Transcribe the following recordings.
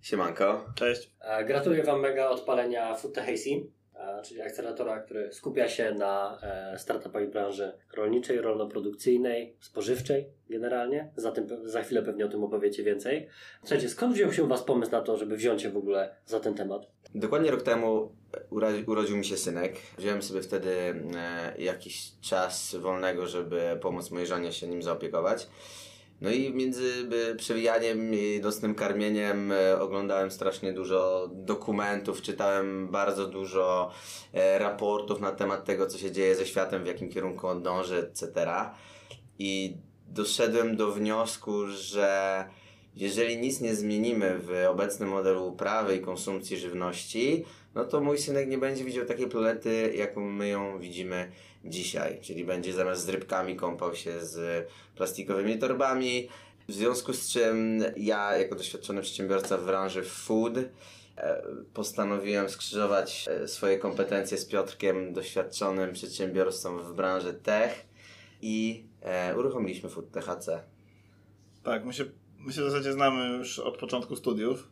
Siemanko. Cześć. Gratuluję Wam mega odpalenia Foodtech AC, czyli akceleratora, który skupia się na startupach w branży rolniczej, rolno-produkcyjnej, spożywczej generalnie. Zatem za chwilę pewnie o tym opowiecie więcej. Słuchajcie, skąd wziął się u Was pomysł na to, żeby wziąć się w ogóle za ten temat? Dokładnie rok temu urodził mi się synek. Wziąłem sobie wtedy jakiś czas wolnego, żeby pomóc mojej żonie się nim zaopiekować. No i między przewijaniem i nocnym karmieniem oglądałem strasznie dużo dokumentów, czytałem bardzo dużo raportów na temat tego, co się dzieje ze światem, w jakim kierunku on dąży, etc. I doszedłem do wniosku, że jeżeli nic nie zmienimy w obecnym modelu uprawy i konsumpcji żywności, no to mój synek nie będzie widział takiej planety, jaką my ją widzimy dzisiaj. Czyli będzie zamiast z rybkami kąpał się z plastikowymi torbami. W związku z czym ja, jako doświadczony przedsiębiorca w branży food, postanowiłem skrzyżować swoje kompetencje z Piotrkiem, doświadczonym przedsiębiorcą w branży tech i uruchomiliśmy Foodtech AC. Tak, my się w zasadzie znamy już od początku studiów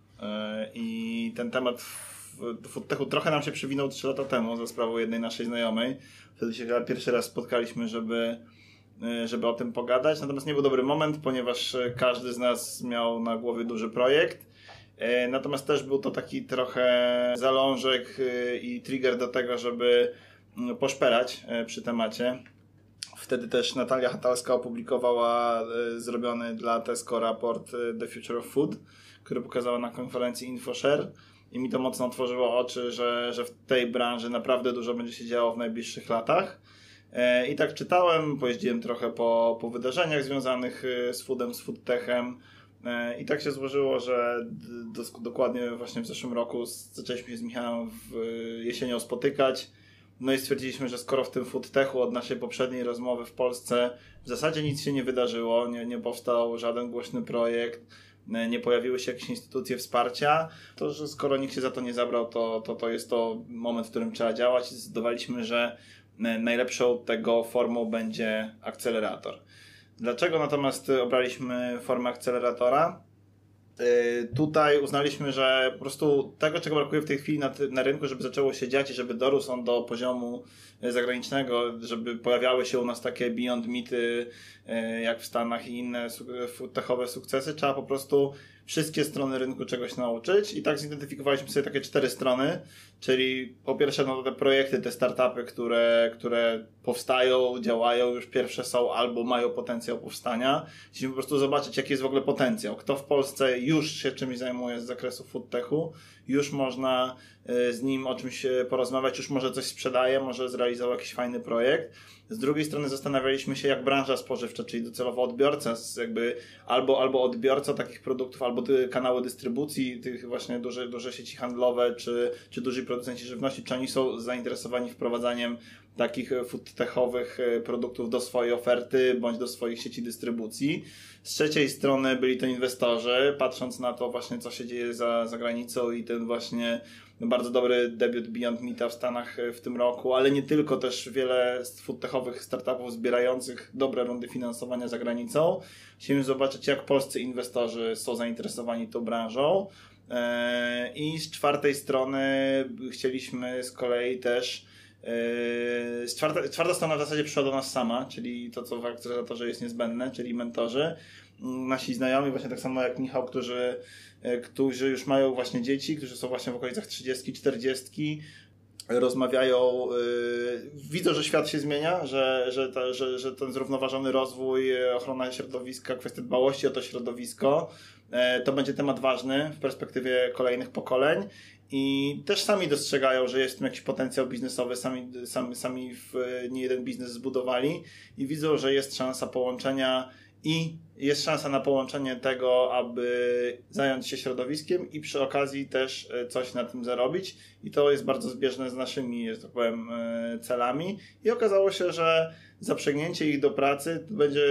i ten temat w Foodtechu trochę nam się przewinął 3 lata temu za sprawą jednej naszej znajomej. Wtedy się pierwszy raz spotkaliśmy, żeby o tym pogadać. Natomiast nie był dobry moment, ponieważ każdy z nas miał na głowie duży projekt. Natomiast też był to taki trochę zalążek i trigger do tego, żeby poszperać przy temacie. Wtedy też Natalia Hatalska opublikowała zrobiony dla Tesco raport The Future of Food, który pokazała na konferencji InfoShare i mi to mocno otworzyło oczy, że w tej branży naprawdę dużo będzie się działo w najbliższych latach. I tak czytałem, pojeździłem trochę po wydarzeniach związanych z foodem, z foodtechem i tak się złożyło, że dokładnie właśnie w zeszłym roku zaczęliśmy się z Michałem jesienią spotykać. No i stwierdziliśmy, że skoro w tym foodtechu od naszej poprzedniej rozmowy w Polsce w zasadzie nic się nie wydarzyło, nie powstał żaden głośny projekt, nie pojawiły się jakieś instytucje wsparcia, to że skoro nikt się za to nie zabrał, to jest to moment, w którym trzeba działać i zdecydowaliśmy, że najlepszą tego formą będzie akcelerator. Dlaczego natomiast obraliśmy formę akceleratora? Tutaj uznaliśmy, że po prostu tego, czego brakuje w tej chwili na rynku, żeby zaczęło się dziać i żeby dorósł on do poziomu zagranicznego, żeby pojawiały się u nas takie Beyond Meaty jak w Stanach i inne techowe sukcesy, trzeba po prostu wszystkie strony rynku czegoś nauczyć i tak zidentyfikowaliśmy sobie takie 4 strony, czyli po pierwsze no, te projekty, te startupy, które powstają, działają, już pierwsze są albo mają potencjał powstania. Chcieliśmy po prostu zobaczyć, jaki jest w ogóle potencjał. Kto w Polsce już się czymś zajmuje z zakresu foodtechu, już można z nim o czymś porozmawiać, już może coś sprzedaje, może zrealizował jakiś fajny projekt. Z drugiej strony zastanawialiśmy się, jak branża spożywcza, czyli docelowo odbiorca, jakby albo odbiorca takich produktów, albo kanały dystrybucji, tych właśnie duże sieci handlowe, czy duży producenci żywności, czy oni są zainteresowani wprowadzaniem takich foodtechowych produktów do swojej oferty, bądź do swoich sieci dystrybucji. Z trzeciej strony byli to inwestorzy, patrząc na to właśnie, co się dzieje za granicą i ten właśnie bardzo dobry debiut Beyond Meata w Stanach w tym roku, ale nie tylko, też wiele foodtechowych startupów zbierających dobre rundy finansowania za granicą. Chcieliśmy zobaczyć, jak polscy inwestorzy są zainteresowani tą branżą. I z czwartej strony chcieliśmy z kolei też czwarta strona w zasadzie przyszła do nas sama, czyli to, co w akceleratorze jest niezbędne, czyli mentorzy. Nasi znajomi, właśnie tak samo jak Michał, którzy już mają właśnie dzieci, którzy są właśnie w okolicach 30, 40, rozmawiają, widzą, że świat się zmienia, że ten zrównoważony rozwój, ochrona środowiska, kwestia dbałości o to środowisko, to będzie temat ważny w perspektywie kolejnych pokoleń. I też sami dostrzegają, że jest w tym jakiś potencjał biznesowy, sami nie jeden biznes zbudowali i widzą, że jest szansa połączenia i jest szansa na połączenie tego, aby zająć się środowiskiem i przy okazji też coś na tym zarobić. I to jest bardzo zbieżne z naszymi, że tak powiem, celami. I okazało się, że zaprzęgnięcie ich do pracy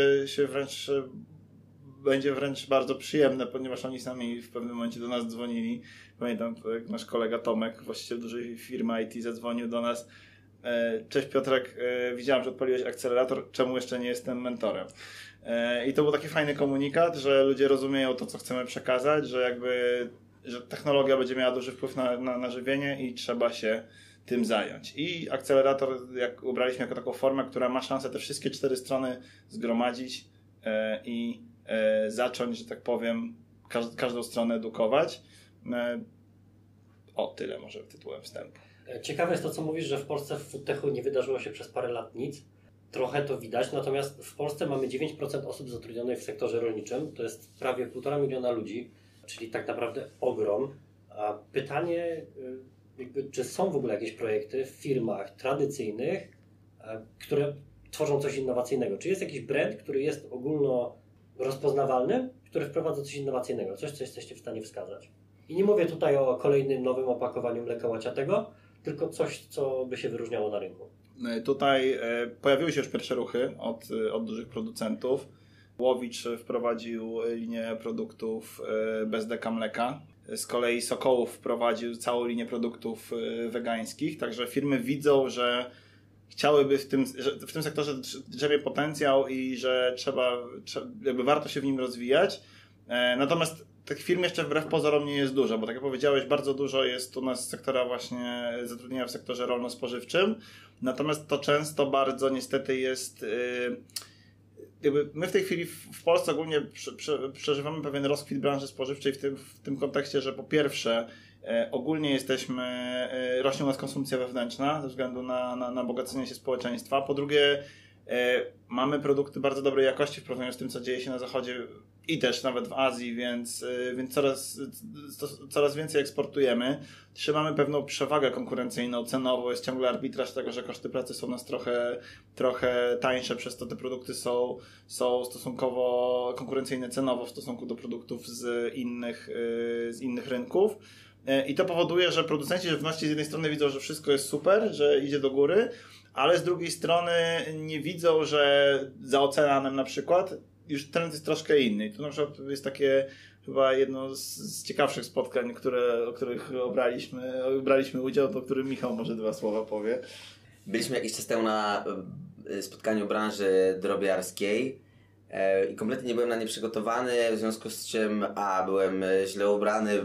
będzie wręcz bardzo przyjemne, ponieważ oni sami w pewnym momencie do nas dzwonili. Pamiętam, jak nasz kolega Tomek, właściciel dużej firmy IT, zadzwonił do nas. Cześć Piotrek, widziałem, że odpaliłeś akcelerator, czemu jeszcze nie jestem mentorem? I to był taki fajny komunikat, że ludzie rozumieją to, co chcemy przekazać, że jakby że technologia będzie miała duży wpływ na żywienie i trzeba się tym zająć. I akcelerator jak ubraliśmy jako taką formę, która ma szansę te wszystkie 4 strony zgromadzić i zacząć, że tak powiem, każdą stronę edukować. O, tyle może tytułem wstępu. Ciekawe jest to, co mówisz, że w Polsce w foodtechu nie wydarzyło się przez parę lat nic. Trochę to widać, natomiast w Polsce mamy 9% osób zatrudnionych w sektorze rolniczym. To jest prawie 1,5 miliona ludzi, czyli tak naprawdę ogrom. A pytanie, czy są w ogóle jakieś projekty w firmach tradycyjnych, które tworzą coś innowacyjnego? Czy jest jakiś brand, który jest ogólno rozpoznawalny, który wprowadza coś innowacyjnego? Coś, co jesteście w stanie wskazać? I nie mówię tutaj o kolejnym nowym opakowaniu mleka łaciatego, tylko coś, co by się wyróżniało na rynku. Tutaj pojawiły się już pierwsze ruchy od dużych producentów. Łowicz wprowadził linię produktów bez deka mleka. Z kolei Sokołów wprowadził całą linię produktów wegańskich. Także firmy widzą, że chciałyby w tym sektorze drzemie potencjał i że jakby warto się w nim rozwijać. Natomiast tych firm jeszcze wbrew pozorom nie jest dużo, bo tak jak powiedziałeś, bardzo dużo jest u nas sektora właśnie zatrudnienia w sektorze rolno-spożywczym. Natomiast to często bardzo niestety jest... Jakby my w tej chwili w Polsce ogólnie przeżywamy pewien rozkwit branży spożywczej w tym kontekście, że po pierwsze ogólnie rośnie u nas konsumpcja wewnętrzna ze względu na bogacenie się społeczeństwa. Po drugie mamy produkty bardzo dobrej jakości w porównaniu z tym, co dzieje się na zachodzie i też nawet w Azji, więc coraz więcej eksportujemy. Trzymamy pewną przewagę konkurencyjną, cenową, jest ciągle arbitraż tego, że koszty pracy są u nas trochę tańsze, przez to te produkty są stosunkowo konkurencyjne cenowo w stosunku do produktów z innych rynków. I to powoduje, że producenci żywności z jednej strony widzą, że wszystko jest super, że idzie do góry, ale z drugiej strony nie widzą, że za oceanem na przykład już trend jest troszkę inny. I to na przykład jest takie chyba jedno z ciekawszych spotkań, o których braliśmy udział, o którym Michał może 2 słowa powie. Byliśmy jakiś czas temu na spotkaniu branży drobiarskiej i kompletnie nie byłem na nie przygotowany, w związku z czym byłem źle ubrany,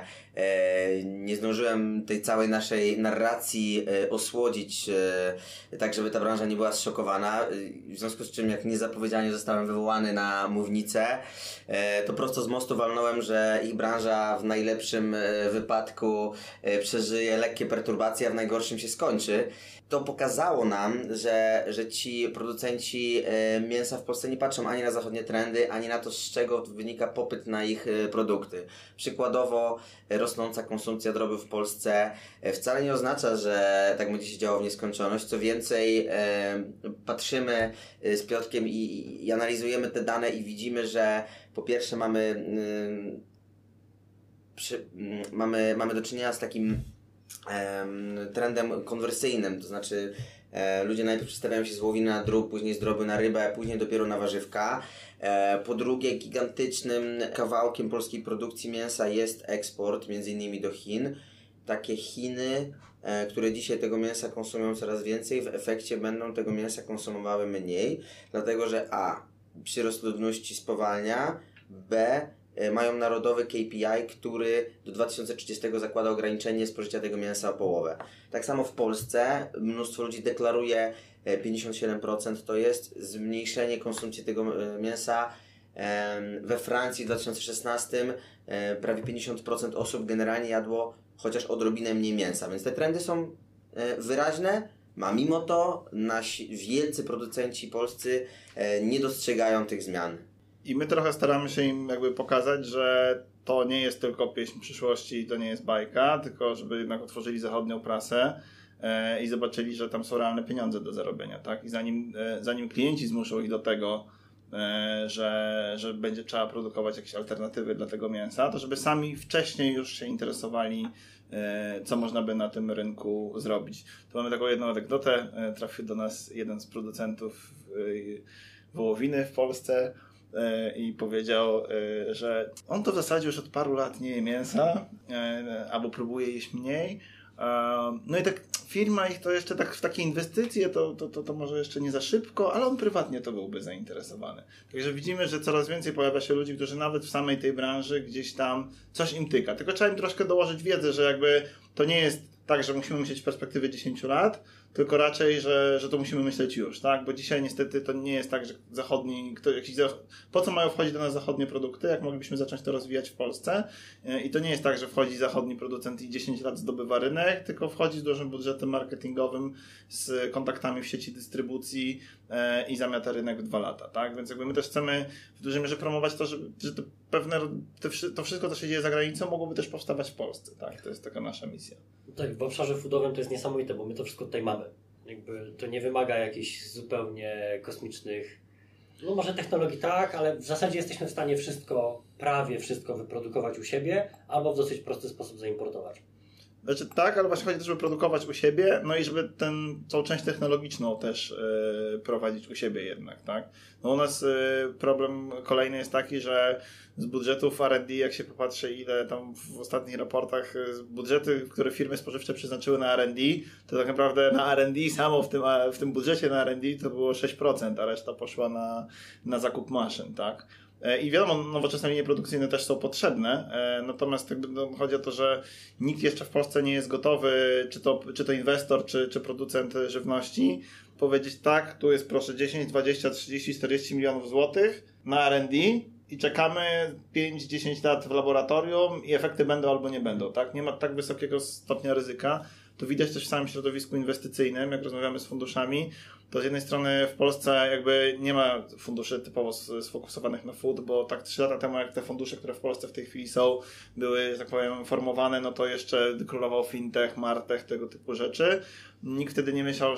nie zdążyłem tej całej naszej narracji osłodzić tak, żeby ta branża nie była zszokowana, w związku z czym jak niezapowiedzianie zostałem wywołany na mównicę, to prosto z mostu walnąłem, że ich branża w najlepszym wypadku przeżyje lekkie perturbacje, a w najgorszym się skończy. To pokazało nam, że ci producenci mięsa w Polsce nie patrzą ani na zachodnie trendy, ani na to, z czego wynika popyt na ich produkty. Przykładowo rosnąca konsumpcja drobiu w Polsce wcale nie oznacza, że tak będzie się działo w nieskończoność. Co więcej, patrzymy z Piotrkiem i analizujemy te dane i widzimy, że po pierwsze mamy do czynienia z takim trendem konwersyjnym, to znaczy ludzie najpierw przestawiają się z wołowiny na drób, później z drobiu na rybę, później dopiero na warzywka. Po drugie, gigantycznym kawałkiem polskiej produkcji mięsa jest eksport, między innymi do Chin. Takie Chiny, które dzisiaj tego mięsa konsumują coraz więcej, w efekcie będą tego mięsa konsumowały mniej, dlatego że przyrost ludności spowalnia, mają narodowy KPI, który do 2030 zakłada ograniczenie spożycia tego mięsa o połowę. Tak samo w Polsce mnóstwo ludzi deklaruje 57%, to jest zmniejszenie konsumpcji tego mięsa. We Francji w 2016 prawie 50% osób generalnie jadło chociaż odrobinę mniej mięsa, więc te trendy są wyraźne, a mimo to nasi wielcy producenci polscy nie dostrzegają tych zmian. I my trochę staramy się im jakby pokazać, że to nie jest tylko pieśń przyszłości, to nie jest bajka, tylko żeby jednak otworzyli zachodnią prasę i zobaczyli, że tam są realne pieniądze do zarobienia, tak? I zanim klienci zmuszą ich do tego, że będzie trzeba produkować jakieś alternatywy dla tego mięsa, to żeby sami wcześniej już się interesowali, co można by na tym rynku zrobić. Tu mamy taką jedną anegdotę. Trafił do nas jeden z producentów wołowiny w Polsce i powiedział, że on to w zasadzie już od paru lat nie je mięsa, albo próbuje jeść mniej. No i tak firma ich to jeszcze tak w takie inwestycje, to może jeszcze nie za szybko, ale on prywatnie to byłby zainteresowany. Także widzimy, że coraz więcej pojawia się ludzi, którzy nawet w samej tej branży gdzieś tam coś im tyka. Tylko trzeba im troszkę dołożyć wiedzę, że jakby to nie jest tak, że musimy myśleć w perspektywie 10 lat, tylko raczej, że to musimy myśleć już, tak? Bo dzisiaj niestety to nie jest tak, że po co mają wchodzić do nas zachodnie produkty, jak moglibyśmy zacząć to rozwijać w Polsce? I to nie jest tak, że wchodzi zachodni producent i 10 lat zdobywa rynek, tylko wchodzi z dużym budżetem marketingowym, z kontaktami w sieci dystrybucji i zamiata rynek w 2 lata, tak? Więc jakby my też chcemy w dużej mierze promować to, że to wszystko, co się dzieje za granicą, mogłoby też powstawać w Polsce, tak? To jest taka nasza misja. Tak, w obszarze foodowym to jest niesamowite, bo my to wszystko tutaj mamy. Jakby to nie wymaga jakichś zupełnie kosmicznych, no może technologii tak, ale w zasadzie jesteśmy w stanie prawie wszystko wyprodukować u siebie albo w dosyć prosty sposób zaimportować. Znaczy tak, ale właśnie chodzi też, żeby produkować u siebie, no i żeby tą część technologiczną też prowadzić u siebie jednak, tak? No u nas problem kolejny jest taki, że z budżetów R&D, jak się popatrzy, ile tam w ostatnich raportach budżety, które firmy spożywcze przeznaczyły na R&D, to tak naprawdę na R&D samo w tym budżecie na R&D to było 6%, a reszta poszła na zakup maszyn, tak? I wiadomo, nowoczesne linie produkcyjne też są potrzebne, natomiast chodzi o to, że nikt jeszcze w Polsce nie jest gotowy, czy to inwestor, czy producent żywności, powiedzieć tak, tu jest proszę 10, 20, 30, 40 milionów złotych na R&D i czekamy 5-10 lat w laboratorium i efekty będą albo nie będą, tak? Nie ma tak wysokiego stopnia ryzyka. To widać też w samym środowisku inwestycyjnym, jak rozmawiamy z funduszami, to z jednej strony w Polsce jakby nie ma funduszy typowo sfokusowanych na food, bo tak 3 lata temu, jak te fundusze, które w Polsce w tej chwili są, były, że tak powiem, formowane, no to jeszcze królował fintech, martech, tego typu rzeczy. Nikt wtedy nie myślał,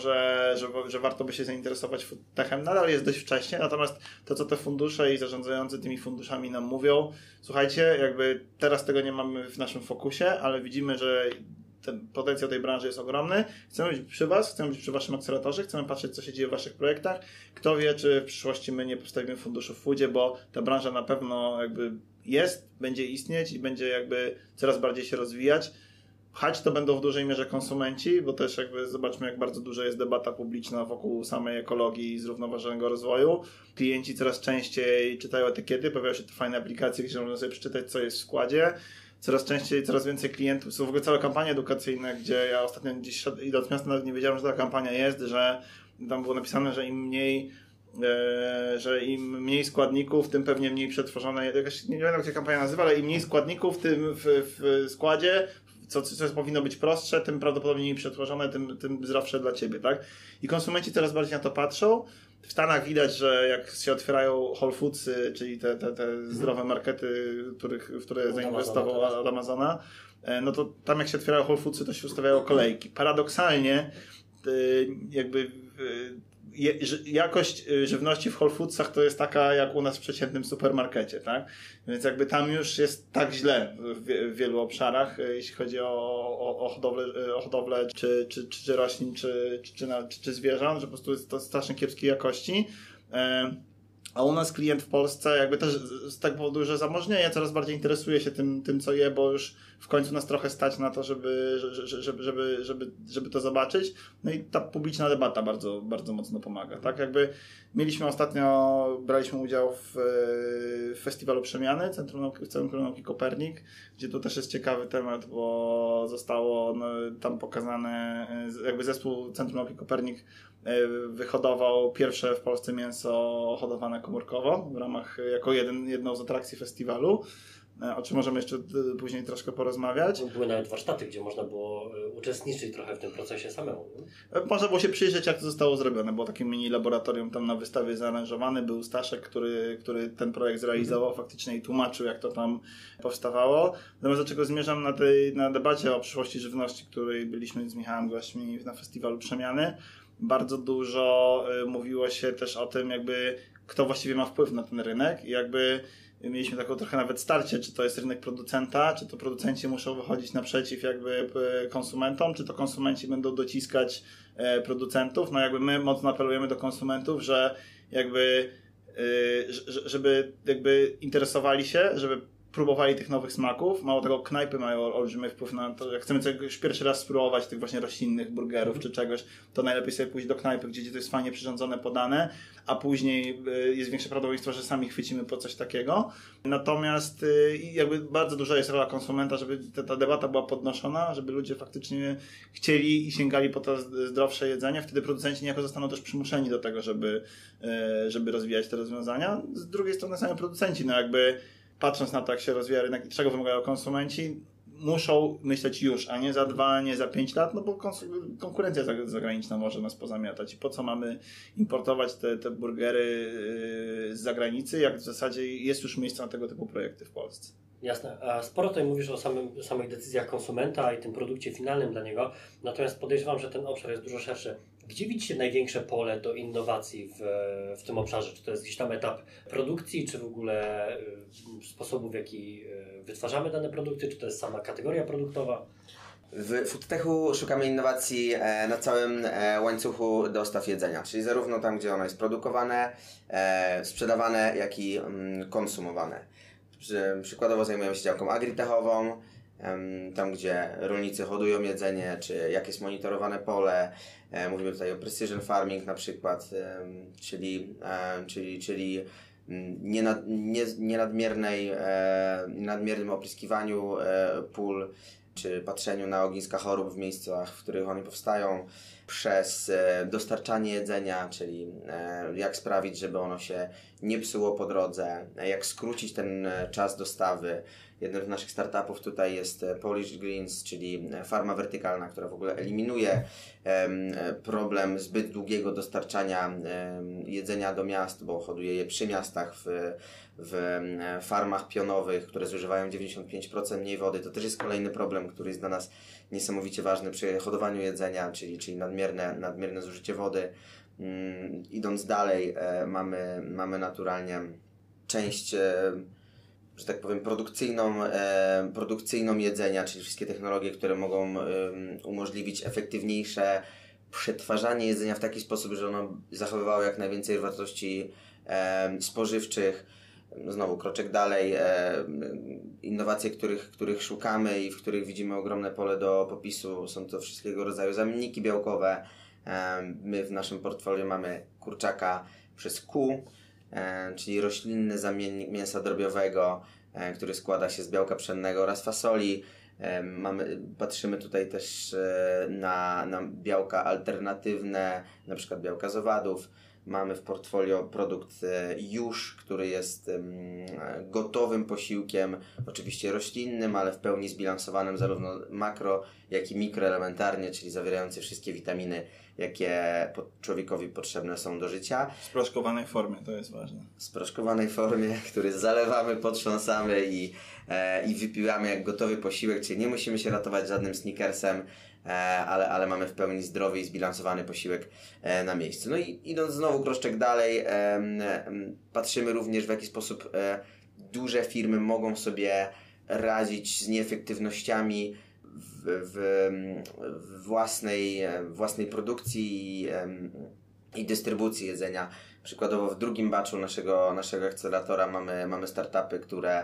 że warto by się zainteresować foodtechem. Nadal jest dość wcześnie, natomiast to, co te fundusze i zarządzający tymi funduszami nam mówią, słuchajcie, jakby teraz tego nie mamy w naszym fokusie, ale widzimy, że ten potencjał tej branży jest ogromny. Chcemy być przy Was, chcemy być przy Waszym akceleratorze, chcemy patrzeć, co się dzieje w Waszych projektach. Kto wie, czy w przyszłości my nie postawimy funduszu w foodzie, bo ta branża na pewno jakby jest, będzie istnieć i będzie jakby coraz bardziej się rozwijać. Pchać to będą w dużej mierze konsumenci, bo też jakby zobaczmy, jak bardzo duża jest debata publiczna wokół samej ekologii i zrównoważonego rozwoju. Klienci coraz częściej czytają etykiety, pojawiają się te fajne aplikacje, gdzie można sobie przeczytać, co jest w składzie. Coraz częściej, coraz więcej klientów, są w ogóle całe kampanie edukacyjne, gdzie ja ostatnio gdzieś idąc miasta nawet nie wiedziałem, że ta kampania jest, że tam było napisane, że im mniej składników, tym pewnie mniej przetworzone, jakaś, nie wiem jak się kampania nazywa, ale im mniej składników w składzie, co powinno być prostsze, tym prawdopodobnie mniej przetworzone, tym zdrowsze dla Ciebie, tak? I konsumenci coraz bardziej na to patrzą. W Stanach widać, że jak się otwierają Whole Foodsy, czyli te zdrowe markety, w które zainwestował od Amazona, no to tam jak się otwierają Whole Foodsy, to się ustawiają kolejki. Paradoksalnie jakby jakość żywności w Whole Foodsach to jest taka jak u nas w przeciętnym supermarkecie, tak? Więc jakby tam już jest tak źle w wielu obszarach, jeśli chodzi o hodowlę czy roślin, czy zwierząt, że po prostu jest to strasznie kiepskiej jakości. A u nas klient w Polsce jakby też z tego powodu, że zamożnieje, coraz bardziej interesuje się tym co je, bo już w końcu nas trochę stać na to, żeby to zobaczyć. No i ta publiczna debata bardzo, bardzo mocno pomaga, tak? Jakby braliśmy udział w festiwalu Przemiany, Centrum Nauki Kopernik, gdzie tu też jest ciekawy temat, bo zostało tam pokazane, jakby zespół Centrum Nauki Kopernik wyhodował pierwsze w Polsce mięso hodowane komórkowo w ramach, jako jedną z atrakcji festiwalu, o czym możemy jeszcze później troszkę porozmawiać. Były nawet warsztaty, gdzie można było uczestniczyć trochę w tym procesie samemu. Nie? Można było się przyjrzeć, jak to zostało zrobione. Było takie mini laboratorium tam na wystawie zaaranżowany. Był Staszek, który ten projekt zrealizował faktycznie i tłumaczył, jak to tam powstawało. Natomiast do czego zmierzam na debacie o przyszłości żywności, której byliśmy z Michałem gośćmi na festiwalu Przemiany. Bardzo dużo mówiło się też o tym, jakby kto właściwie ma wpływ na ten rynek i jakby mieliśmy taką trochę nawet starcie, czy to jest rynek producenta, czy to producenci muszą wychodzić naprzeciw jakby konsumentom, czy to konsumenci będą dociskać producentów. No jakby my mocno apelujemy do konsumentów, że jakby żeby jakby interesowali się, żeby próbowali tych nowych smaków. Mało tego, knajpy mają olbrzymi wpływ na to. Jak chcemy coś pierwszy raz spróbować tych właśnie roślinnych burgerów czy czegoś, to najlepiej sobie pójść do knajpy, gdzie to jest fajnie przyrządzone, podane, a później jest większe prawdopodobieństwo, że sami chwycimy po coś takiego. Natomiast jakby bardzo duża jest rola konsumenta, żeby ta debata była podnoszona, żeby ludzie faktycznie chcieli i sięgali po to zdrowsze jedzenie. Wtedy producenci niejako zostaną też przymuszeni do tego, żeby rozwijać te rozwiązania. Z drugiej strony sami producenci, no jakby patrząc na to, jak się rozwija rynek i czego wymagają konsumenci, muszą myśleć już, a nie za 2, nie za 5 lat, no bo konkurencja zagraniczna może nas pozamiatać. I po co mamy importować te burgery z zagranicy, jak w zasadzie jest już miejsce na tego typu projekty w Polsce. Jasne. A sporo tutaj mówisz o samych decyzjach konsumenta i tym produkcie finalnym dla niego, natomiast podejrzewam, że ten obszar jest dużo szerszy. Gdzie widzicie największe pole do innowacji w tym obszarze? Czy to jest gdzieś tam etap produkcji, czy w ogóle sposobu, w jaki wytwarzamy dane produkty, czy to jest sama kategoria produktowa? W foodtechu szukamy innowacji na całym łańcuchu dostaw jedzenia, czyli zarówno tam, gdzie ono jest produkowane, sprzedawane, jak i konsumowane. Przykładowo zajmujemy się działką agritechową, tam gdzie rolnicy hodują jedzenie, czy jak jest monitorowane pole. Mówimy tutaj o precision farming na przykład, czyli nadmiernym opryskiwaniu pól, czy patrzeniu na ogniska chorób w miejscach, w których one powstają, przez dostarczanie jedzenia, czyli jak sprawić, żeby ono się nie psuło po drodze, jak skrócić ten czas dostawy. Jednym z naszych startupów tutaj jest Polish Greens, czyli farma wertykalna, która w ogóle eliminuje problem zbyt długiego dostarczania jedzenia do miast, bo hoduje je przy miastach w farmach pionowych, które zużywają 95% mniej wody. To też jest kolejny problem, który jest dla nas niesamowicie ważny przy hodowaniu jedzenia, czyli nadmierne zużycie wody. Idąc dalej, mamy naturalnie część, że tak powiem, produkcyjną jedzenia, czyli wszystkie technologie, które mogą umożliwić efektywniejsze przetwarzanie jedzenia w taki sposób, że ono zachowywało jak najwięcej wartości spożywczych. Znowu kroczek dalej, innowacje, których szukamy i w których widzimy ogromne pole do popisu, są to wszystkiego rodzaju zamienniki białkowe. My w naszym portfolio mamy kurczaka przez Q, czyli roślinny zamiennik mięsa drobiowego, który składa się z białka pszennego oraz fasoli. Patrzymy tutaj też na białka alternatywne, na przykład białka z owadów. Mamy w portfolio produkt Jusz, który jest gotowym posiłkiem, oczywiście roślinnym, ale w pełni zbilansowanym zarówno makro, jak i mikroelementarnie, czyli zawierający wszystkie witaminy, jakie człowiekowi potrzebne są do życia. W sproszkowanej formie, to jest ważne. W sproszkowanej formie, który zalewamy, potrząsamy i wypiłamy jak gotowy posiłek, czyli nie musimy się ratować żadnym Snickersem, ale mamy w pełni zdrowy i zbilansowany posiłek na miejscu. No i idąc znowu kroczek dalej, patrzymy również, w jaki sposób duże firmy mogą sobie radzić z nieefektywnościami w własnej produkcji i dystrybucji jedzenia. Przykładowo w drugim batchu naszego akceleratora mamy startupy,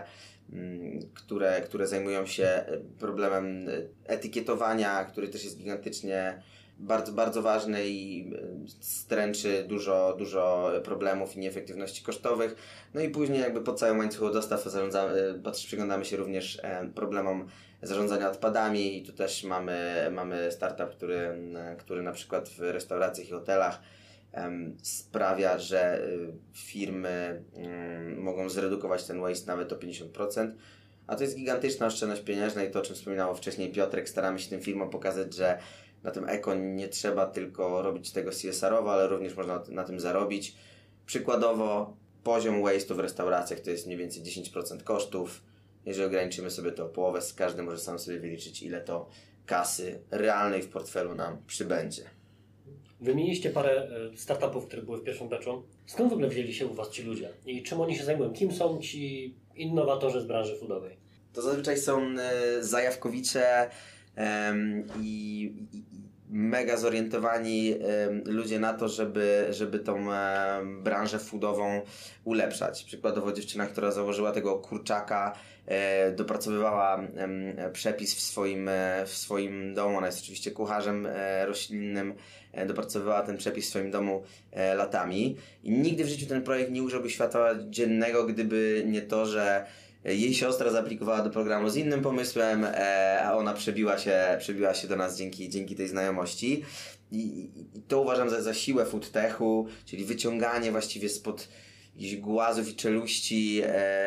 które zajmują się problemem etykietowania, który też jest gigantycznie bardzo, bardzo ważny i stręczy dużo problemów i nieefektywności kosztowych. No i później jakby po całym łańcuchu dostaw przyglądamy się również problemom zarządzania odpadami i tu też mamy startup, który na przykład w restauracjach i hotelach sprawia, że firmy mogą zredukować ten waste nawet o 50%, a to jest gigantyczna oszczędność pieniężna i to, o czym wspominał wcześniej Piotrek, staramy się tym firmom pokazać, że na tym eko nie trzeba tylko robić tego CSR-owo, ale również można na tym zarobić. Przykładowo poziom waste'u w restauracjach to jest mniej więcej 10% kosztów. Jeżeli ograniczymy sobie to o połowę, każdy może sam sobie wyliczyć, ile to kasy realnej w portfelu nam przybędzie. Wymieniliście parę startupów, które były w pierwszym batchu. Skąd w ogóle wzięli się u Was ci ludzie? I czym oni się zajmują? Kim są ci innowatorzy z branży foodowej? To zazwyczaj są zajawkowicze i mega zorientowani ludzie na to, żeby tą branżę foodową ulepszać. Przykładowo dziewczyna, która założyła tego kurczaka, dopracowywała przepis w swoim domu. Ona jest oczywiście kucharzem roślinnym, dopracowywała ten przepis w swoim domu latami i nigdy w życiu ten projekt nie ujrzałby światła dziennego, gdyby nie to, że jej siostra zaaplikowała do programu z innym pomysłem, a ona przebiła się do nas dzięki tej znajomości. I to uważam za siłę foodtechu, czyli wyciąganie właściwie spod jakichś głazów i czeluści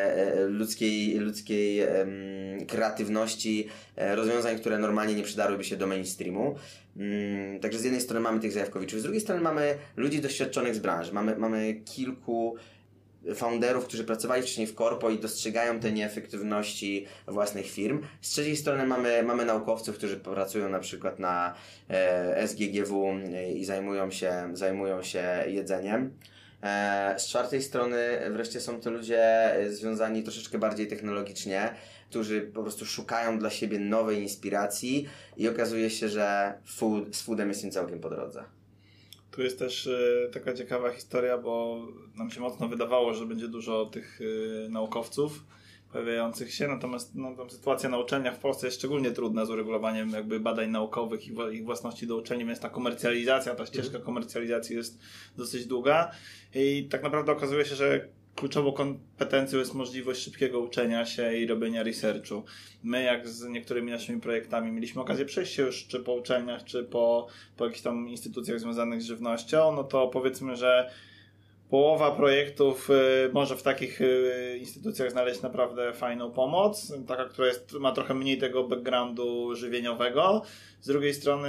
ludzkiej kreatywności rozwiązań, które normalnie nie przydarłyby się do mainstreamu. Także z jednej strony mamy tych zajawkowiczów, z drugiej strony mamy ludzi doświadczonych z branży. Mamy kilku founderów, którzy pracowali wcześniej w korpo i dostrzegają te nieefektywności własnych firm. Z trzeciej strony mamy naukowców, którzy pracują na przykład na SGGW i zajmują się jedzeniem. Z czwartej strony wreszcie są to ludzie związani troszeczkę bardziej technologicznie, którzy po prostu szukają dla siebie nowej inspiracji i okazuje się, że z foodem jest im całkiem po drodze. Tu jest też taka ciekawa historia, bo nam się mocno wydawało, że będzie dużo tych naukowców pojawiających się, natomiast tam sytuacja na uczelniach w Polsce jest szczególnie trudna z uregulowaniem jakby badań naukowych i ich własności do uczelni, więc ta komercjalizacja, ta ścieżka komercjalizacji jest dosyć długa i tak naprawdę okazuje się, że kluczową kompetencją jest możliwość szybkiego uczenia się i robienia researchu. My, jak z niektórymi naszymi projektami, mieliśmy okazję przejść się już czy po uczelniach, czy po jakichś tam instytucjach związanych z żywnością, no to powiedzmy, że połowa projektów może w takich instytucjach znaleźć naprawdę fajną pomoc, taka, która ma trochę mniej tego backgroundu żywieniowego. Z drugiej strony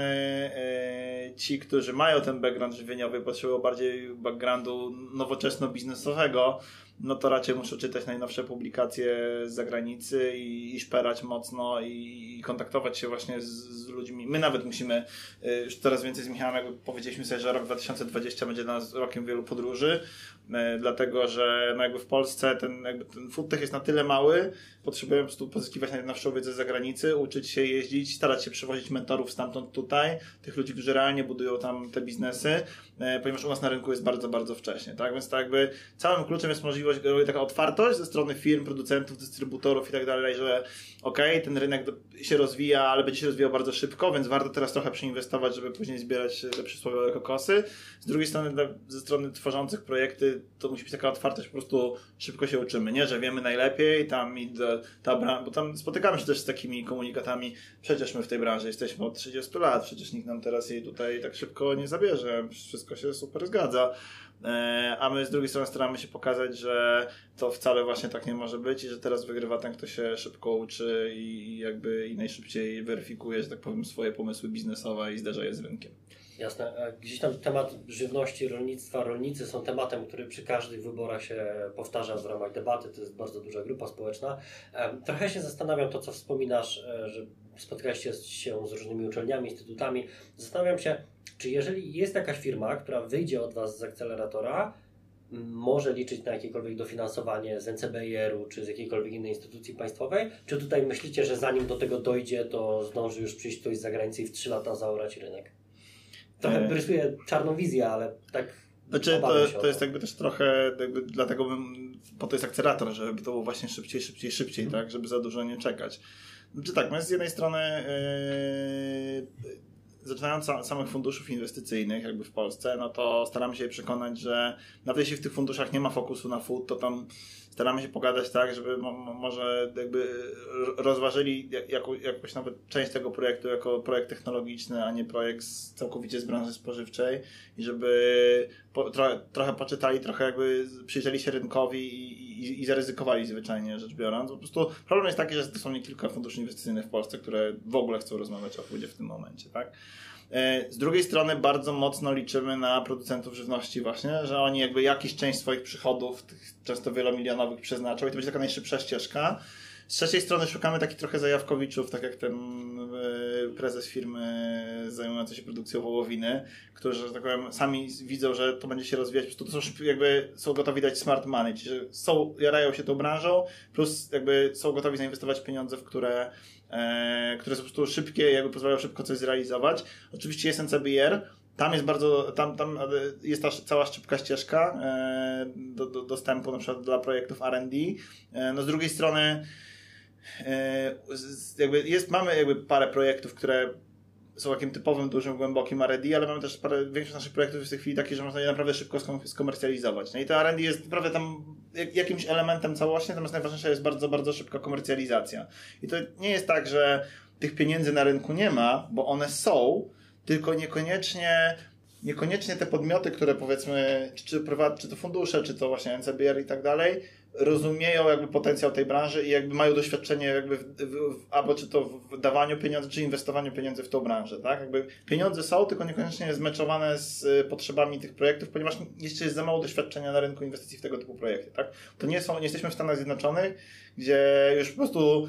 ci, którzy mają ten background żywieniowy, potrzebują bardziej backgroundu nowoczesno-biznesowego, no to raczej muszą czytać najnowsze publikacje z zagranicy i szperać mocno i kontaktować się właśnie z ludźmi. My nawet musimy, już coraz więcej z Michałem jakby powiedzieliśmy sobie, że rok 2020 będzie dla nas rokiem wielu podróży, dlatego że no jakby w Polsce ten foodtech jest na tyle mały, potrzebujemy po prostu pozyskiwać najnowszą wiedzę z zagranicy, uczyć się jeździć, starać się przywozić mentorów stamtąd tutaj, tych ludzi, którzy realnie budują tam te biznesy, ponieważ u nas na rynku jest bardzo, bardzo wcześnie, tak? Więc tak jakby całym kluczem jest możliwość, taka otwartość ze strony firm, producentów, dystrybutorów i tak dalej, że okej, ten rynek się rozwija, ale będzie się rozwijał bardzo szybko, więc warto teraz trochę przeinwestować, żeby później zbierać te przysłowiowe kokosy. Z drugiej strony ze strony tworzących projekty to musi być taka otwartość, po prostu szybko się uczymy, nie? Że wiemy najlepiej, bo tam spotykamy się też z takimi komunikatami, przecież my w tej branży jesteśmy od 30 lat, przecież nikt nam teraz jej tutaj tak szybko nie zabierze, wszystko się super zgadza. A my z drugiej strony staramy się pokazać, że to wcale właśnie tak nie może być i że teraz wygrywa ten, kto się szybko uczy i jakby i najszybciej weryfikuje, że tak powiem, swoje pomysły biznesowe i zderza je z rynkiem. Jasne. Gdzieś tam temat żywności, rolnictwa, rolnicy są tematem, który przy każdych wyborach się powtarza w ramach debaty. To jest bardzo duża grupa społeczna. Trochę się zastanawiam to, co wspominasz, że spotkaliście się z różnymi uczelniami, instytutami. Zastanawiam się, czy jeżeli jest jakaś firma, która wyjdzie od Was z akceleratora, może liczyć na jakiekolwiek dofinansowanie z NCBR-u czy z jakiejkolwiek innej instytucji państwowej? Czy tutaj myślicie, że zanim do tego dojdzie, to zdąży już przyjść ktoś z zagranicy i w 3 lata zaorać rynek? Trochę rysuję czarną wizję, ale tak. Znaczy, to jest jakby też trochę, jakby dlatego po to jest akcelerator, żeby to było właśnie szybciej, tak, żeby za dużo nie czekać. Znaczy tak, my z jednej strony zaczynając od samych funduszów inwestycyjnych jakby w Polsce, no to staramy się przekonać, że nawet jeśli w tych funduszach nie ma fokusu na food, to tam staramy się pogadać tak, żeby może jakby rozważyli jakąś nawet część tego projektu jako projekt technologiczny, a nie projekt całkowicie z branży spożywczej i żeby trochę poczytali, trochę jakby przyjrzeli się rynkowi i zaryzykowali zwyczajnie rzecz biorąc. Po prostu problem jest taki, że to są nie kilka funduszy inwestycyjnych w Polsce, które w ogóle chcą rozmawiać o foodzie w tym momencie, tak? Z drugiej strony bardzo mocno liczymy na producentów żywności właśnie, że oni jakby jakiś część swoich przychodów, tych często wielomilionowych, przeznaczą i to będzie taka najszybsza ścieżka. Z trzeciej strony szukamy takich trochę zajawkowiczów, tak jak ten prezes firmy zajmujący się produkcją wołowiny, którzy, że tak powiem, sami widzą, że to będzie się rozwijać, po prostu to są gotowi dać smart money, czyli że jarają się tą branżą, plus jakby są gotowi zainwestować pieniądze, które są po prostu szybkie i jakby pozwalają szybko coś zrealizować. Oczywiście jest NCBR, tam jest tam jest ta cała szybka ścieżka do dostępu na przykład dla projektów R&D. No z drugiej strony mamy jakby parę projektów, które są takim typowym, dużym, głębokim R&D, ale mamy też większość naszych projektów jest w tej chwili takie, że można je naprawdę szybko skomercjalizować. No i to R&D jest naprawdę tam jakimś elementem całości, natomiast najważniejsza jest bardzo, bardzo szybka komercjalizacja. I to nie jest tak, że tych pieniędzy na rynku nie ma, bo one są, tylko niekoniecznie te podmioty, które powiedzmy, czy to fundusze, czy to właśnie NCBR i tak dalej, rozumieją jakby potencjał tej branży i jakby mają doświadczenie jakby albo czy to w dawaniu pieniędzy, czy inwestowaniu pieniędzy w tą branżę, tak? Jakby pieniądze są, tylko niekoniecznie zmeczowane z potrzebami tych projektów, ponieważ jeszcze jest za mało doświadczenia na rynku inwestycji w tego typu projekty, tak? To nie jesteśmy w Stanach Zjednoczonych, gdzie już po prostu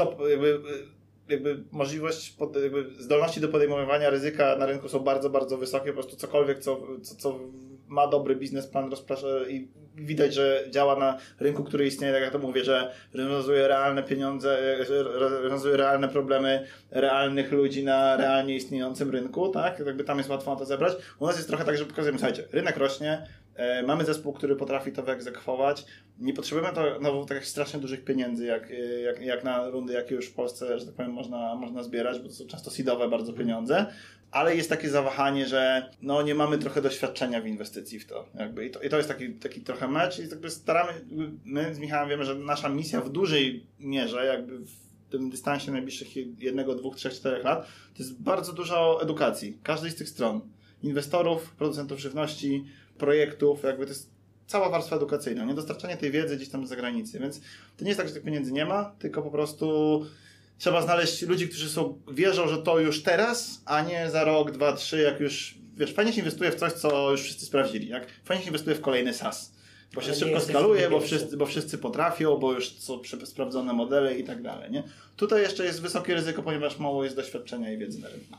jakby możliwość, zdolności do podejmowania ryzyka na rynku są bardzo, bardzo wysokie. Po prostu cokolwiek, co ma dobry biznesplan, i widać, że działa na rynku, który istnieje, tak jak to mówię, że rozwiązuje realne pieniądze, rozwiązuje realne problemy realnych ludzi na realnie istniejącym rynku, tak? Jakby tam jest łatwo na to zebrać. U nas jest trochę tak, że pokazujemy, słuchajcie, rynek rośnie, mamy zespół, który potrafi to wyegzekwować. Nie potrzebujemy takich strasznie dużych pieniędzy, jak na rundy, jakie już w Polsce, że tak powiem, można zbierać, bo to są często seedowe bardzo pieniądze, ale jest takie zawahanie, że nie mamy trochę doświadczenia w inwestycji w to. I to jest taki trochę mecz i jakby my z Michałem wiemy, że nasza misja w dużej mierze, jakby w tym dystansie najbliższych 1, 2, 3, 4 lat, to jest bardzo dużo edukacji. Każdej z tych stron. Inwestorów, producentów żywności, projektów, jakby to jest cała warstwa edukacyjna, nie? Dostarczanie tej wiedzy gdzieś tam z zagranicy, więc to nie jest tak, że tych pieniędzy nie ma, tylko po prostu trzeba znaleźć ludzi, którzy wierzą, że to już teraz, a nie za rok, 2, 3, jak już, wiesz, fajnie się inwestuje w coś, co już wszyscy sprawdzili, jak fajnie się inwestuje w kolejny SaaS, bo się szybko skaluje, bo wszyscy potrafią, bo już są sprawdzone modele i tak dalej, nie? Tutaj jeszcze jest wysokie ryzyko, ponieważ mało jest doświadczenia i wiedzy na rynku.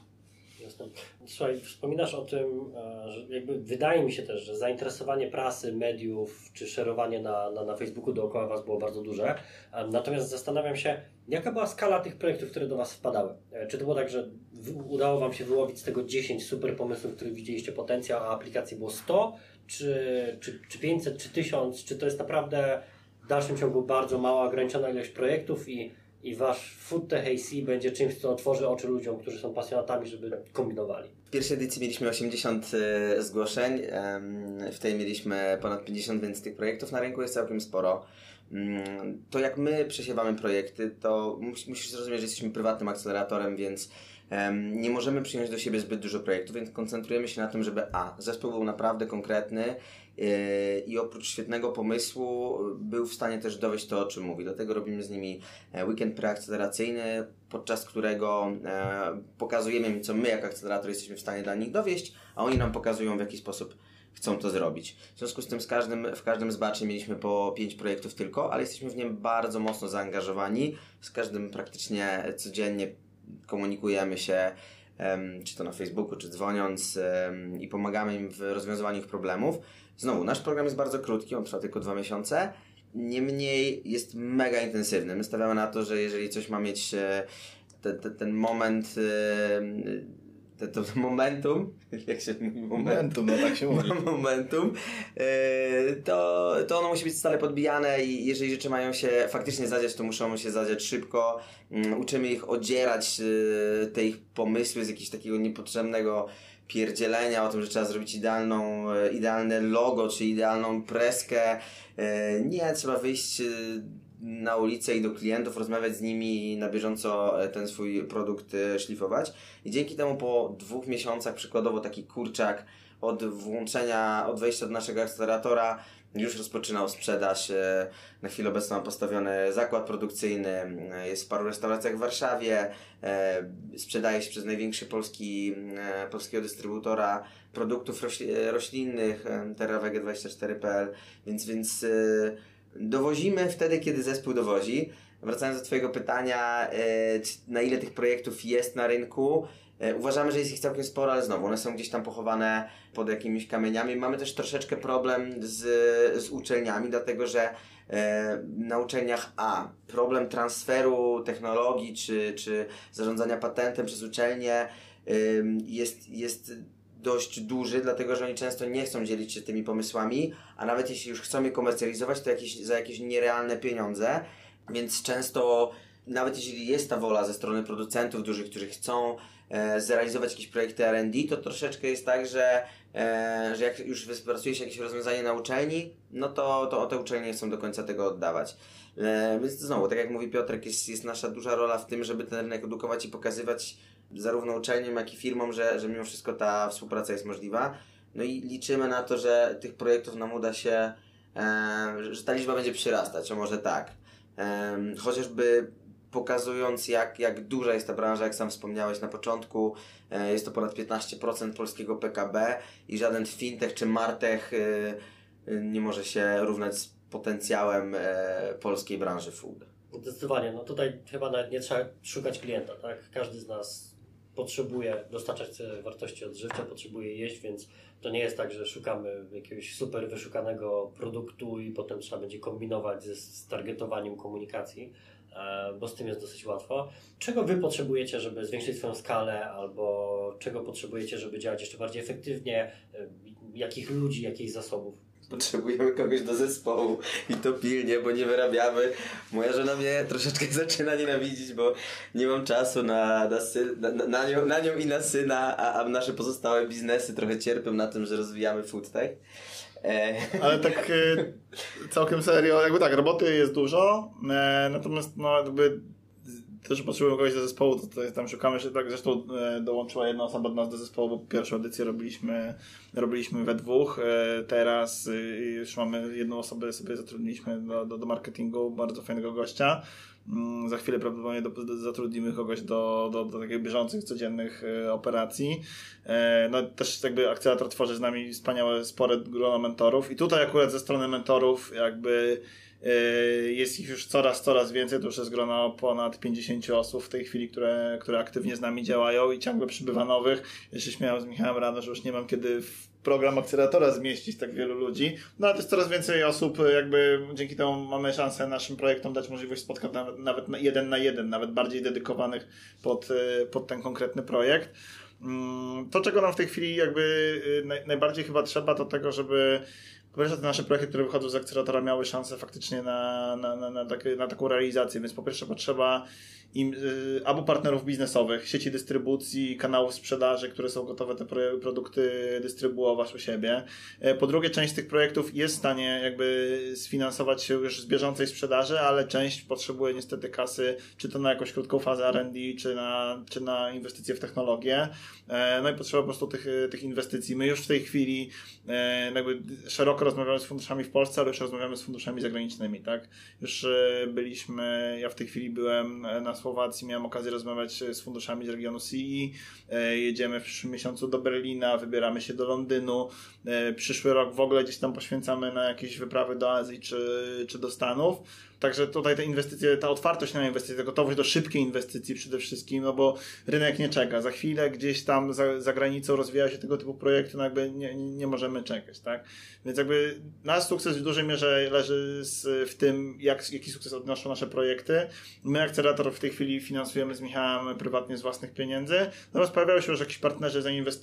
Słuchaj, wspominasz o tym, że jakby wydaje mi się też, że zainteresowanie prasy, mediów czy szerowanie na Facebooku dookoła Was było bardzo duże. Natomiast zastanawiam się, jaka była skala tych projektów, które do Was wpadały? Czy to było tak, że udało Wam się wyłowić z tego 10 super pomysłów, w których widzieliście potencjał, a aplikacji było 100? Czy 500, czy 1000? Czy to jest naprawdę w dalszym ciągu bardzo mała, ograniczona ilość projektów i Wasz FoodTech AC będzie czymś, co otworzy oczy ludziom, którzy są pasjonatami, żeby kombinowali? W pierwszej edycji mieliśmy 80 zgłoszeń, w tej mieliśmy ponad 50, więc tych projektów na rynku jest całkiem sporo. To jak my przesiewamy projekty, to musisz zrozumieć, że jesteśmy prywatnym akceleratorem, więc nie możemy przyjąć do siebie zbyt dużo projektów, więc koncentrujemy się na tym, żeby zespół był naprawdę konkretny i oprócz świetnego pomysłu był w stanie też dowieść to, o czym mówi. Dlatego robimy z nimi weekend preakceleracyjny, podczas którego pokazujemy im, co my jako akcelerator jesteśmy w stanie dla nich dowieść, a oni nam pokazują, w jaki sposób chcą to zrobić. W związku z tym w każdym z batchy mieliśmy po 5 projektów tylko, ale jesteśmy w nim bardzo mocno zaangażowani. Z każdym praktycznie codziennie komunikujemy się, czy to na Facebooku, czy dzwoniąc i pomagamy im w rozwiązywaniu ich problemów. Znowu, nasz program jest bardzo krótki, on trwa tylko 2 miesiące, niemniej jest mega intensywny. My stawiamy na to, że jeżeli coś ma mieć ten moment, to momentum, jak się mówi? Momentum, no tak się mówi. Momentum, to ono musi być stale podbijane i jeżeli rzeczy mają się faktycznie zadziać, to muszą się zadziać szybko. Uczymy ich odzierać te ich pomysły z jakiegoś takiego niepotrzebnego pierdzielenia o tym, że trzeba zrobić idealne logo, czy idealną preskę. Nie, trzeba wyjść na ulicę i do klientów, rozmawiać z nimi i na bieżąco ten swój produkt szlifować. I dzięki temu po 2 miesiącach przykładowo taki kurczak od wejścia do naszego akceleratora już rozpoczynał sprzedaż. Na chwilę obecną mam postawiony zakład produkcyjny, jest w paru restauracjach w Warszawie, sprzedaje się przez największy polskiego dystrybutora produktów roślinnych, TerraVege24.pl, więc dowozimy wtedy, kiedy zespół dowozi. wracając do twojego pytania, na ile tych projektów jest na rynku, uważamy, że jest ich całkiem sporo, ale znowu one są gdzieś tam pochowane pod jakimiś kamieniami. Mamy też troszeczkę problem z uczelniami, dlatego że na uczelniach problem transferu technologii czy zarządzania patentem przez uczelnię jest dość duży, dlatego że oni często nie chcą dzielić się tymi pomysłami, a nawet jeśli już chcą je komercjalizować, to za jakieś nierealne pieniądze, więc często nawet jeśli jest ta wola ze strony producentów dużych, którzy chcą zrealizować jakieś projekty R&D, to troszeczkę jest tak, że jak już wypracuje się jakieś rozwiązanie na uczelni, no to te uczelnie nie chcą do końca tego oddawać. Więc znowu, tak jak mówi Piotrek, jest nasza duża rola w tym, żeby ten rynek edukować i pokazywać zarówno uczelniom, jak i firmom, że mimo wszystko ta współpraca jest możliwa. No i liczymy na to, że tych projektów nam uda się, że ta liczba będzie przyrastać, a może tak. Chociażby pokazując jak duża jest ta branża, jak sam wspomniałeś na początku, jest to ponad 15% polskiego PKB i żaden fintech czy martech nie może się równać z potencjałem polskiej branży food. Zdecydowanie, no tutaj chyba nawet nie trzeba szukać klienta, tak? Każdy z nas potrzebuje dostarczać wartości odżywcze, potrzebuje jeść, więc to nie jest tak, że szukamy jakiegoś super wyszukanego produktu i potem trzeba będzie kombinować z targetowaniem komunikacji, bo z tym jest dosyć łatwo. Czego Wy potrzebujecie, żeby zwiększyć swoją skalę, albo czego potrzebujecie, żeby działać jeszcze bardziej efektywnie? Jakich ludzi, jakich zasobów? Potrzebujemy kogoś do zespołu i to pilnie, bo nie wyrabiamy. Moja żona mnie troszeczkę zaczyna nienawidzić, bo nie mam czasu na nią i na syna, a nasze pozostałe biznesy trochę cierpią na tym, że rozwijamy foodtech. Ale tak całkiem serio, jakby tak, roboty jest dużo, natomiast no jakby też potrzebujemy kogoś do zespołu, to tam szukamy się, tak zresztą dołączyła jedna osoba do nas do zespołu, bo pierwszą edycję robiliśmy we dwóch, teraz już mamy jedną osobę, sobie zatrudniliśmy do marketingu, bardzo fajnego gościa. Za chwilę prawdopodobnie zatrudnimy kogoś do takich bieżących, codziennych operacji. No też jakby akcelerator tworzy z nami spore grono mentorów i tutaj akurat ze strony mentorów jakby jest ich już coraz więcej, to już jest grono ponad 50 osób w tej chwili, które aktywnie z nami działają i ciągle przybywa nowych. Ja się śmiałem z Michałem rano, że już nie mam kiedy w program akceleratora zmieścić tak wielu ludzi, no ale to jest coraz więcej osób, jakby dzięki temu mamy szansę naszym projektom dać możliwość spotkań nawet 1 na 1, nawet bardziej dedykowanych pod ten konkretny projekt. To, czego nam w tej chwili jakby najbardziej chyba trzeba, to tego, żeby po pierwsze te nasze projekty, które wychodzą z akceleratora, miały szansę faktycznie na taką realizację, więc po pierwsze potrzeba im albo partnerów biznesowych, sieci dystrybucji, kanałów sprzedaży, które są gotowe te produkty dystrybuować u siebie. Po drugie, część z tych projektów jest w stanie jakby sfinansować się już z bieżącej sprzedaży, ale część potrzebuje niestety kasy, czy to na jakąś krótką fazę R&D, czy na inwestycje w technologię. No i potrzeba po prostu tych inwestycji. My już w tej chwili jakby szeroko rozmawiamy z funduszami w Polsce, ale już rozmawiamy z funduszami zagranicznymi, tak? Już ja w tej chwili byłem na Słowacji, miałem okazję rozmawiać z funduszami z regionu CE, jedziemy w przyszłym miesiącu do Berlina, wybieramy się do Londynu, przyszły rok w ogóle gdzieś tam poświęcamy na jakieś wyprawy do Azji czy do Stanów. Także tutaj te inwestycje, ta otwartość na inwestycje, ta gotowość do szybkiej inwestycji przede wszystkim, no bo rynek nie czeka. Za chwilę gdzieś tam za granicą rozwija się tego typu projekty, no jakby nie możemy czekać, tak? Więc jakby nasz sukces w dużej mierze leży w tym, jaki sukces odnoszą nasze projekty. My akcelerator w tej chwili finansujemy z Michałem prywatnie z własnych pieniędzy, natomiast pojawiają się już jakiś partnerzy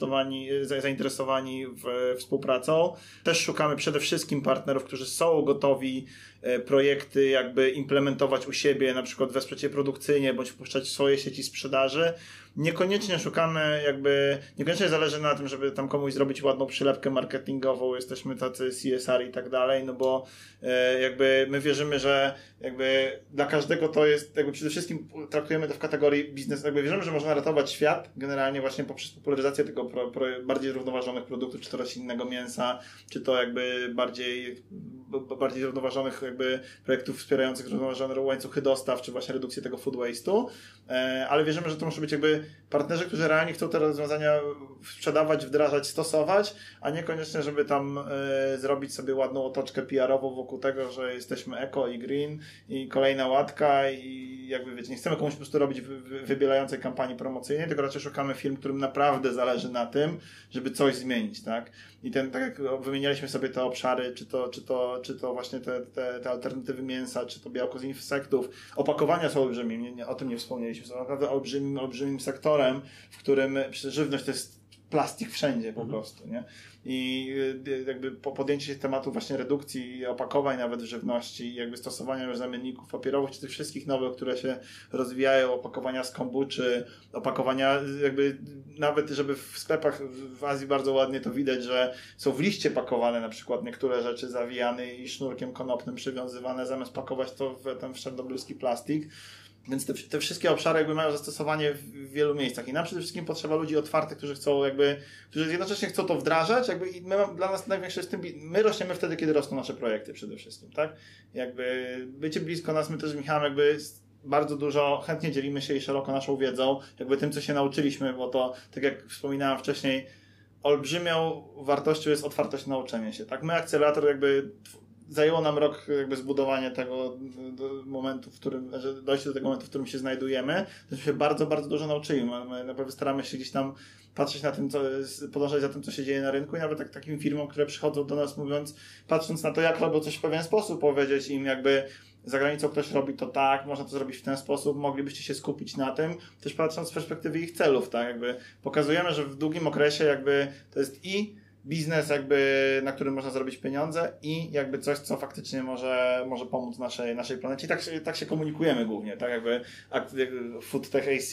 zainteresowani współpracą. Też szukamy przede wszystkim partnerów, którzy są gotowi projekty jakby implementować u siebie, na przykład wesprzeć je produkcyjnie, bądź wpuszczać w swoje sieci sprzedaży. Niekoniecznie niekoniecznie zależy na tym, żeby tam komuś zrobić ładną przylepkę marketingową, jesteśmy tacy CSR i tak dalej, no bo jakby my wierzymy, że jakby dla każdego to jest, jakby przede wszystkim traktujemy to w kategorii biznes, jakby wierzymy, że można ratować świat generalnie właśnie poprzez popularyzację tego bardziej zrównoważonych produktów, czy to roślinnego mięsa, czy to jakby bardziej zrównoważonych jakby projektów wspierających zrównoważone łańcuchy dostaw, czy właśnie redukcję tego food waste'u, ale wierzymy, że to muszą być jakby partnerzy, którzy realnie chcą te rozwiązania sprzedawać, wdrażać, stosować, a niekoniecznie, żeby tam zrobić sobie ładną otoczkę PR-ową wokół tego, że jesteśmy eko i green i kolejna łatka i jakby wiecie, nie chcemy komuś po prostu robić wybielającej kampanii promocyjnej, tylko raczej szukamy firm, którym naprawdę zależy na tym, żeby coś zmienić, tak? I tak jak wymienialiśmy sobie te obszary, czy to właśnie te alternatywy mięsa, czy to białko z insektów, opakowania są olbrzymim, o tym nie wspomnieliśmy, są naprawdę olbrzymim sektorem, w którym przecież żywność to jest plastik wszędzie po prostu, nie? I jakby podjęcie się tematu właśnie redukcji opakowań nawet w żywności, jakby stosowania już zamienników papierowych, czy tych wszystkich nowych, które się rozwijają, opakowania z kombuczy, opakowania jakby nawet, żeby w sklepach w Azji bardzo ładnie to widać, że są w liście pakowane na przykład niektóre rzeczy zawijane i sznurkiem konopnym przywiązywane, zamiast pakować to w ten wszędobylski plastik. Więc te wszystkie obszary jakby mają zastosowanie w wielu miejscach. I nam przede wszystkim potrzeba ludzi otwartych, którzy jednocześnie chcą to wdrażać, jakby i dla nas największe jest tym, my rośniemy wtedy, kiedy rosną nasze projekty przede wszystkim, tak? Jakby bycie blisko nas, my też z Michałem jakby bardzo dużo, chętnie dzielimy się i szeroko naszą wiedzą, jakby tym, co się nauczyliśmy, bo to, tak jak wspominałem wcześniej, olbrzymią wartością jest otwartość na uczenie się, tak? My Akcelerator jakby zajęło nam rok jakby zbudowanie tego momentu, dojście do tego momentu, w którym się znajdujemy. To się bardzo, bardzo dużo nauczyli. My naprawdę staramy się gdzieś tam patrzeć na tym, podążać za tym, co się dzieje na rynku i nawet takim firmom, które przychodzą do nas mówiąc, patrząc na to, jak robią coś w pewien sposób, powiedzieć im jakby za granicą ktoś robi to tak, można to zrobić w ten sposób, moglibyście się skupić na tym, też patrząc z perspektywy ich celów, tak, jakby pokazujemy, że w długim okresie jakby to jest i biznes jakby, na którym można zrobić pieniądze i jakby coś, co faktycznie może pomóc naszej planecie. I tak się komunikujemy głównie, tak jakby FoodTech AC,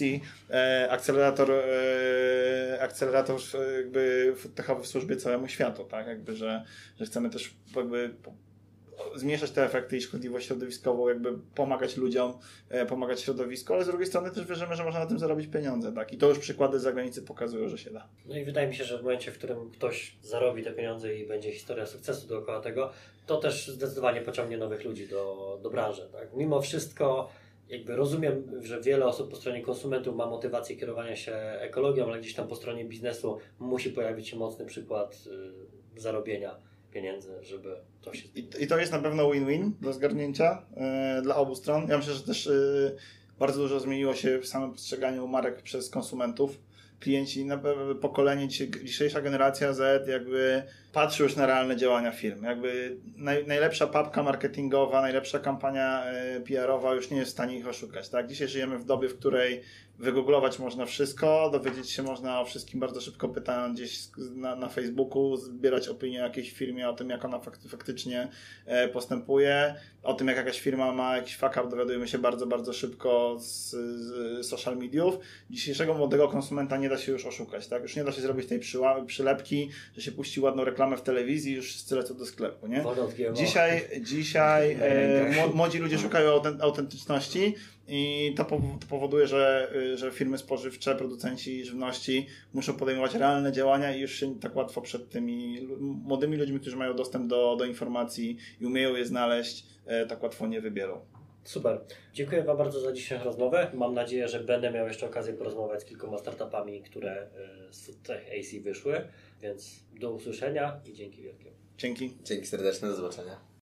akcelerator jakby foodtechowy w służbie całemu światu, tak jakby, że chcemy też jakby zmniejszać te efekty i szkodliwość środowiskową, jakby pomagać ludziom, pomagać środowisku, ale z drugiej strony też wierzymy, że można na tym zarobić pieniądze, tak? I to już przykłady z zagranicy pokazują, że się da. No i wydaje mi się, że w momencie, w którym ktoś zarobi te pieniądze i będzie historia sukcesu dookoła tego, to też zdecydowanie pociągnie nowych ludzi do branży, tak? Mimo wszystko jakby rozumiem, że wiele osób po stronie konsumentów ma motywację kierowania się ekologią, ale gdzieś tam po stronie biznesu musi pojawić się mocny przykład zarobienia pieniędzy, żeby to się... I to jest na pewno win-win do zgarnięcia dla obu stron. Ja myślę, że też bardzo dużo zmieniło się w samym postrzeganiu marek przez konsumentów. Klienci, pokolenie, dzisiejsza generacja Z jakby patrzy już na realne działania firm. Jakby najlepsza papka marketingowa, najlepsza kampania PR-owa już nie jest w stanie ich oszukać. Tak? Dzisiaj żyjemy w dobie, w której wygooglować można wszystko, dowiedzieć się można o wszystkim bardzo szybko, pytając gdzieś na Facebooku, zbierać opinię o jakiejś firmie, o tym, jak ona faktycznie postępuje, o tym, jak jakaś firma ma jakiś fuck up, dowiadujemy się bardzo, bardzo szybko z social mediów. Dzisiejszego młodego konsumenta nie da się już oszukać, tak? Już nie da się zrobić tej przylepki, że się puści ładną reklamę w telewizji i już wszyscy lecą do sklepu, nie? Dzisiaj młodzi ludzie szukają autentyczności i to powoduje, że firmy spożywcze, producenci żywności muszą podejmować realne działania i już się tak łatwo przed tymi młodymi ludźmi, którzy mają dostęp do informacji i umieją je znaleźć, tak łatwo nie wybiorą. Super. Dziękuję Wam bardzo za dzisiejszą rozmowę. Mam nadzieję, że będę miał jeszcze okazję porozmawiać z kilkoma startupami, które z FoodTech AC wyszły, więc do usłyszenia i dzięki wielkie. Dzięki. Dzięki serdeczne, do zobaczenia.